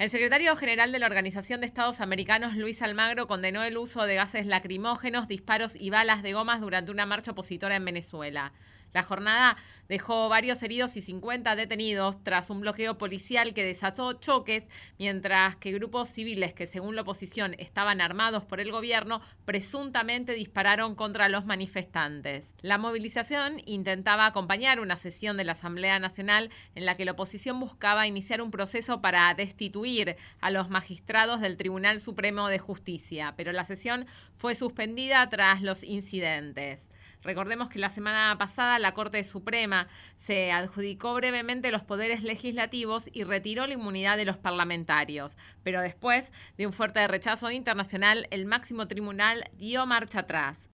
El secretario general de la Organización de Estados Americanos, Luis Almagro, condenó el uso de gases lacrimógenos, disparos y balas de gomas durante una marcha opositora en Venezuela. La jornada dejó varios heridos y 50 detenidos tras un bloqueo policial que desató choques, mientras que grupos civiles que, según la oposición, estaban armados por el gobierno, presuntamente dispararon contra los manifestantes. La movilización intentaba acompañar una sesión de la Asamblea Nacional en la que la oposición buscaba iniciar un proceso para destituir a los magistrados del Tribunal Supremo de Justicia, pero la sesión fue suspendida tras los incidentes. Recordemos que la semana pasada la Corte Suprema se adjudicó brevemente los poderes legislativos y retiró la inmunidad de los parlamentarios. Pero después de un fuerte rechazo internacional, el máximo tribunal dio marcha atrás.